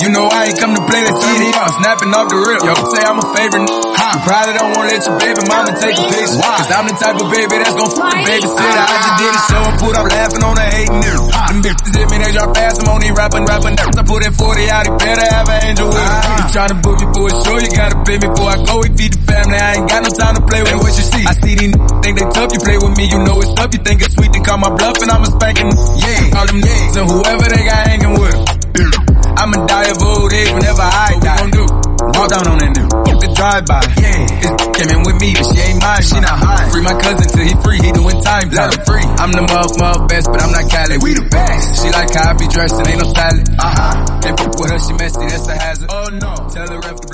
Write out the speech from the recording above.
You know I ain't come to play, let's get it off. Snapping off the rip, yo, say I'm a favorite. You probably don't wanna let your baby mama take a picture. Cause I'm the type of baby that's gon' fuck the babysitter. I just did a show and put up laughing on the hating nigga. Them bitches hit me, they drop fast, I'm only rapping. I put that 40 out, he better have an angel with me. You tryna book me for a show, you gotta pay me before I go. We feed the family, I ain't got no time to play with. And what you see? I see these think they tough, you play with me, you know it's up. You think it's sweet, then call my bluff and I'ma spanking. Yeah, all them niggas and whoever they got hanging with them. I'ma die of old age whenever I die. What we gon' do? Walk down on that nigga. You could drive by. Yeah. His came in with me, but she ain't mine. She not high. Free my cousin till he free. He doing time. Let him free. I'm the muff best, but I'm not Cali. We the best. She like how I be dressed and ain't no salad. Can't fuck with her, she messy. That's a hazard. Oh no. Tell the ref to